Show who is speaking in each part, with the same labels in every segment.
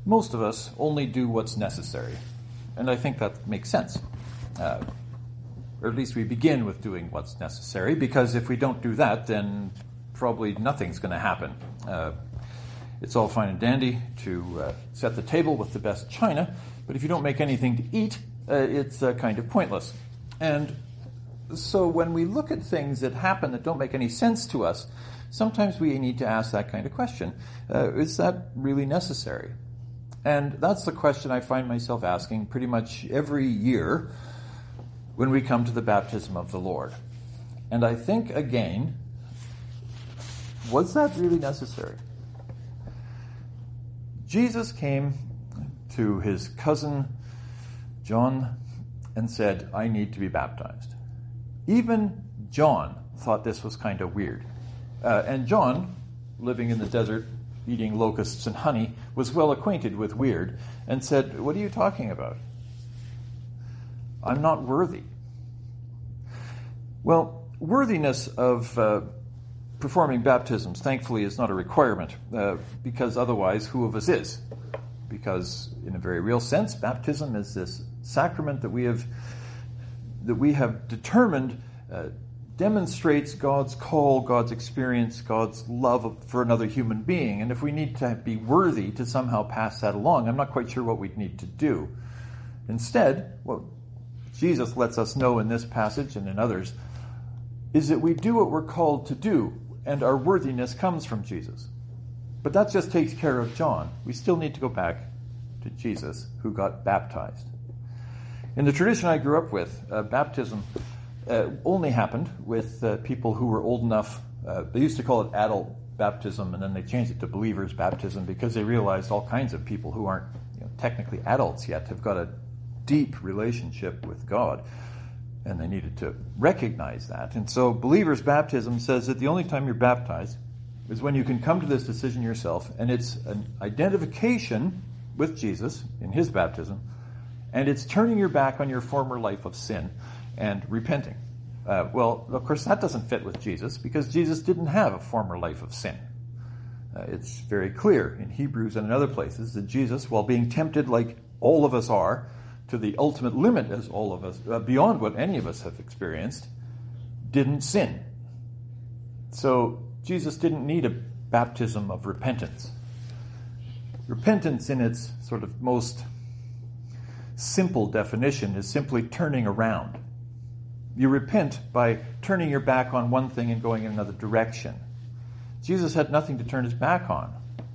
Speaker 1: most of us only do what's necessary. And I think that makes sense. Or at least we begin with doing what's necessary, because if we don't do that, then probably nothing's going to happen. It's all fine and dandy to set the table with the best china, but if you don't make anything to eat, it's kind of pointless. And so when we look at things that happen that don't make any sense to us, sometimes we need to ask that kind of question. Is that really necessary? And that's the question I find myself asking pretty much every year when we come to the baptism of the Lord. And I think, again, was that really necessary? Jesus came to his cousin John and said, I need to be baptized. Even John thought this was kind of weird. And John, living in the desert, eating locusts and honey, was well acquainted with weird, and said, what are you talking about? I'm not worthy. Well, worthiness of performing baptisms, thankfully, is not a requirement, because otherwise, who of us is? Because, in a very real sense, baptism is this sacrament that we have determined demonstrates God's call, God's experience, God's love for another human being. And if we need to be worthy to somehow pass that along, I'm not quite sure what we'd need to do. Instead, what Jesus lets us know in this passage and in others is that we do what we're called to do, and our worthiness comes from Jesus. But that just takes care of John. We still need to go back to Jesus, who got baptized. In the tradition I grew up with, baptism only happened with people who were old enough. They used to call it adult baptism, and then they changed it to believers' baptism because they realized all kinds of people who aren't technically adults yet have got a deep relationship with God, and they needed to recognize that. And so believers' baptism says that the only time you're baptized is when you can come to this decision yourself, and it's an identification with Jesus in his baptism, and it's turning your back on your former life of sin and repenting. Well, of course, that doesn't fit with Jesus, because Jesus didn't have a former life of sin. It's very clear in Hebrews and in other places that Jesus, while being tempted like all of us are, to the ultimate limit as all of us, beyond what any of us have experienced, didn't sin. So Jesus didn't need a baptism of repentance. Repentance in its sort of most simple definition is simply turning around. You repent by turning your back on one thing and going in another direction. Jesus had nothing to turn his back on.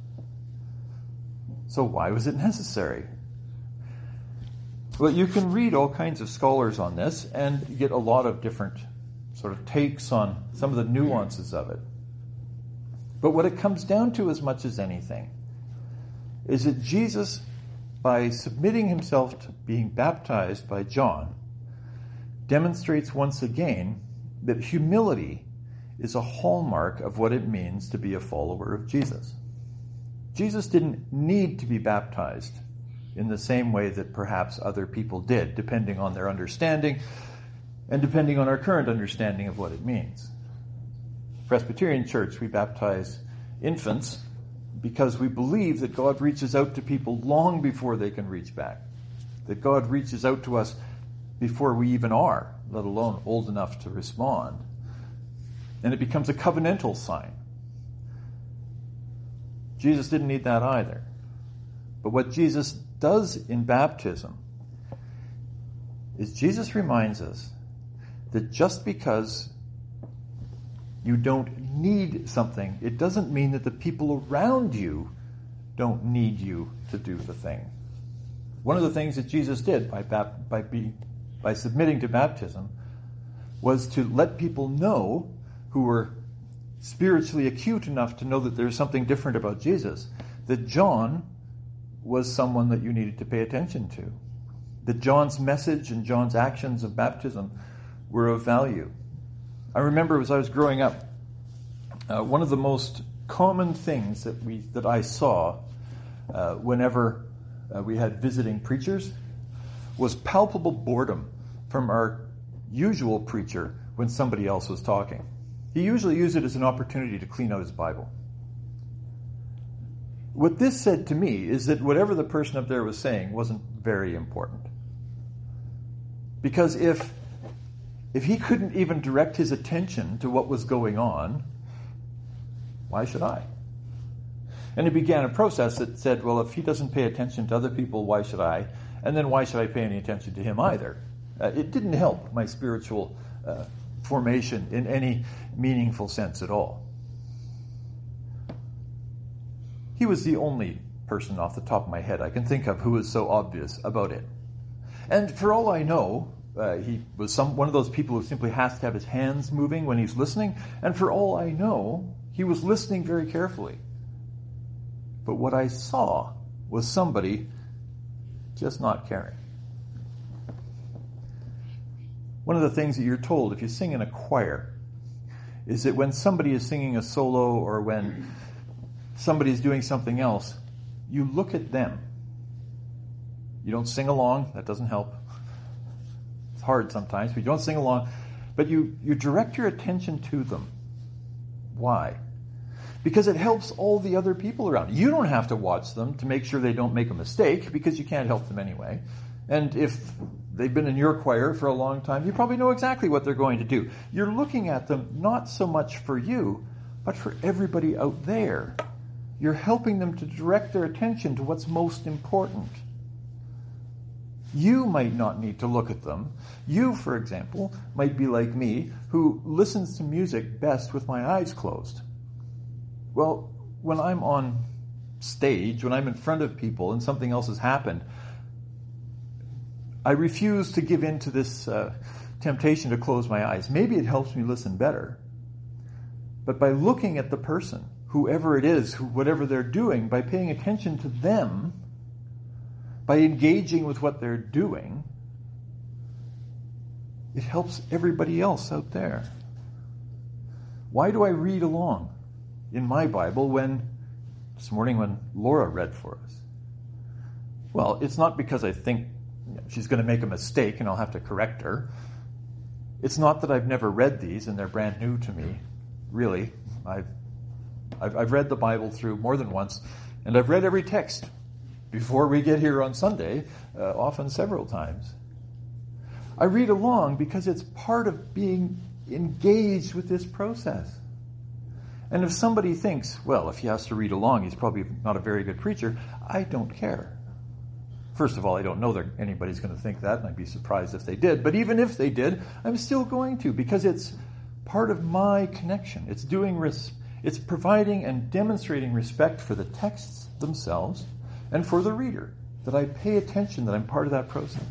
Speaker 1: So why was it necessary? Well, you can read all kinds of scholars on this and get a lot of different sort of takes on some of the nuances of it. But what it comes down to as much as anything is that Jesus, by submitting himself to being baptized by John, demonstrates once again that humility is a hallmark of what it means to be a follower of Jesus. Jesus didn't need to be baptized in the same way that perhaps other people did, depending on their understanding and depending on our current understanding of what it means. Presbyterian Church, we baptize infants because we believe that God reaches out to people long before they can reach back, that God reaches out to us before we even are, let alone old enough to respond. And it becomes a covenantal sign. Jesus didn't need that either. But what Jesus does in baptism is Jesus reminds us that just because you don't need something, it doesn't mean that the people around you don't need you to do the thing. One of the things that Jesus did by submitting to baptism was to let people know who were spiritually acute enough to know that there's something different about Jesus, that John was someone that you needed to pay attention to, that John's message and John's actions of baptism were of value. I remember as I was growing up, one of the most common things that I saw whenever we had visiting preachers was palpable boredom from our usual preacher when somebody else was talking. He usually used it as an opportunity to clean out his Bible. What this said to me is that whatever the person up there was saying wasn't very important. Because if he couldn't even direct his attention to what was going on, why should I? And he began a process that said, well, if he doesn't pay attention to other people, why should I? And then why should I pay any attention to him either? It didn't help my spiritual formation in any meaningful sense at all. He was the only person off the top of my head I can think of who was so obvious about it. And for all I know, he was one of those people who simply has to have his hands moving when he's listening. And for all I know, he was listening very carefully. But what I saw was somebody just not caring. One of the things that you're told if you sing in a choir is that when somebody is singing a solo or when somebody is doing something else, you look at them. You don't sing along. That doesn't help. It's hard sometimes, but you don't sing along. But you direct your attention to them. Why? Because it helps all the other people around. You don't have to watch them to make sure they don't make a mistake, because you can't help them anyway. And if they've been in your choir for a long time, you probably know exactly what they're going to do. You're looking at them not so much for you, but for everybody out there. You're helping them to direct their attention to what's most important. You might not need to look at them. You, for example, might be like me, who listens to music best with my eyes closed. Well, when I'm on stage, when I'm in front of people and something else has happened, I refuse to give in to this temptation to close my eyes. Maybe it helps me listen better. But by looking at the person, whoever it is, whatever they're doing, by paying attention to them, by engaging with what they're doing, it helps everybody else out there. Why do I read along in my Bible this morning when Laura read for us? Well, it's not because I think she's going to make a mistake and I'll have to correct her. It's not that I've never read these and they're brand new to me. Really, I've read the Bible through more than once, and I've read every text before we get here on Sunday, often several times. I read along because it's part of being engaged with this process. And if somebody thinks, well, if he has to read along, he's probably not a very good preacher, I don't care. First of all, I don't know that anybody's going to think that, and I'd be surprised if they did. But even if they did, I'm still going to, because it's part of my connection. It's providing and demonstrating respect for the texts themselves and for the reader, that I pay attention, that I'm part of that process.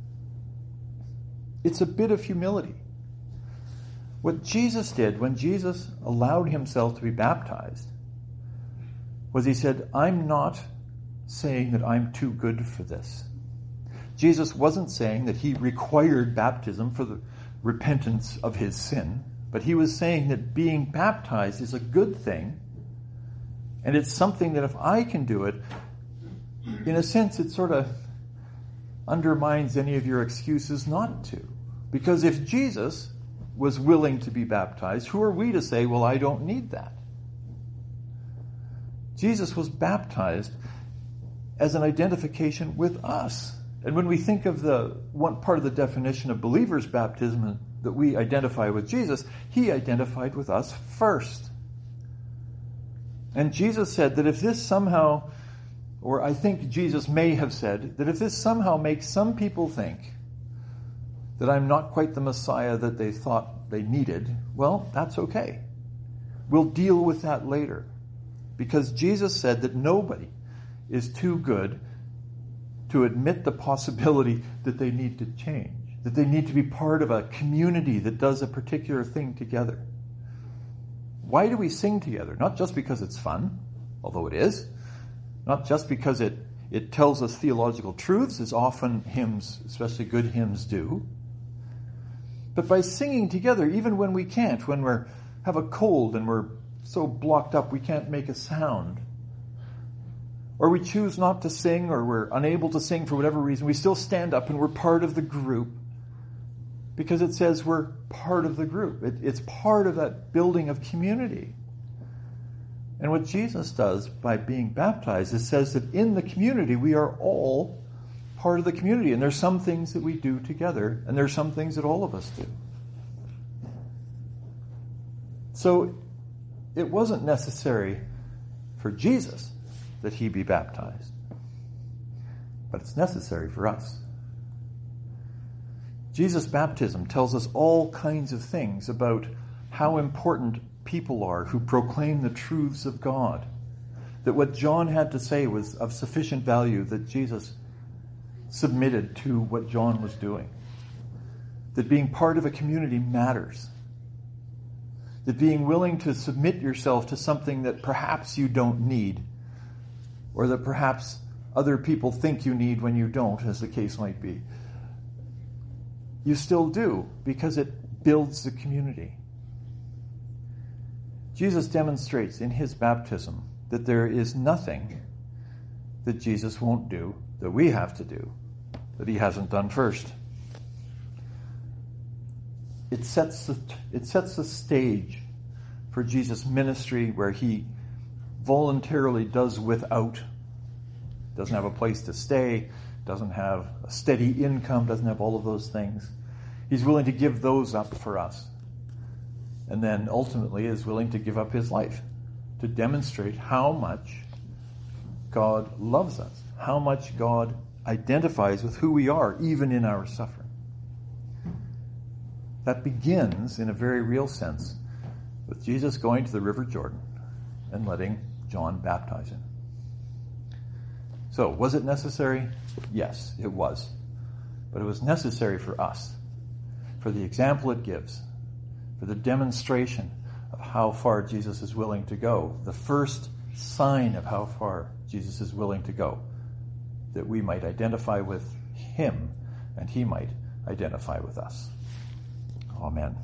Speaker 1: It's a bit of humility. What Jesus did when Jesus allowed himself to be baptized was he said, I'm not saying that I'm too good for this. Jesus wasn't saying that he required baptism for the repentance of his sin, but he was saying that being baptized is a good thing, and it's something that if I can do it, in a sense, it sort of undermines any of your excuses not to. Because if Jesus was willing to be baptized, who are we to say, well, I don't need that? Jesus was baptized as an identification with us. And when we think of the one part of the definition of believer's baptism that we identify with Jesus, he identified with us first. And Jesus said that if this somehow, or I think Jesus may have said, that if this somehow makes some people think that I'm not quite the Messiah that they thought they needed, well, that's okay. We'll deal with that later. Because Jesus said that nobody is too good to admit the possibility that they need to change, that they need to be part of a community that does a particular thing together. Why do we sing together? Not just because it's fun, although it is. Not just because it tells us theological truths, as often hymns, especially good hymns, do. But by singing together, even when we can't, when we have a cold and we're so blocked up we can't make a sound, or we choose not to sing, or we're unable to sing for whatever reason, we still stand up and we're part of the group, because it says we're part of the group. It's part of that building of community. And what Jesus does by being baptized is says that in the community we are all part of the community, and there's some things that we do together, and there's some things that all of us do. So it wasn't necessary for Jesus that he be baptized, but it's necessary for us. Jesus' baptism tells us all kinds of things about how important people are who proclaim the truths of God. That what John had to say was of sufficient value that Jesus submitted to what John was doing. That being part of a community matters. That being willing to submit yourself to something that perhaps you don't need, or that perhaps other people think you need when you don't, as the case might be, you still do, because it builds the community. Jesus demonstrates in his baptism that there is nothing that Jesus won't do, that we have to do, that he hasn't done first. It sets the stage for Jesus' ministry, where he voluntarily does without, doesn't have a place to stay, doesn't have a steady income, doesn't have all of those things. He's willing to give those up for us. And then ultimately is willing to give up his life to demonstrate how much God loves us, how much God identifies with who we are, even in our suffering. That begins, in a very real sense, with Jesus going to the River Jordan and letting John baptize him. So, was it necessary? Yes, it was. But it was necessary for us, for the example it gives, for the demonstration of how far Jesus is willing to go, the first sign of how far Jesus is willing to go, that we might identify with him and he might identify with us. Amen.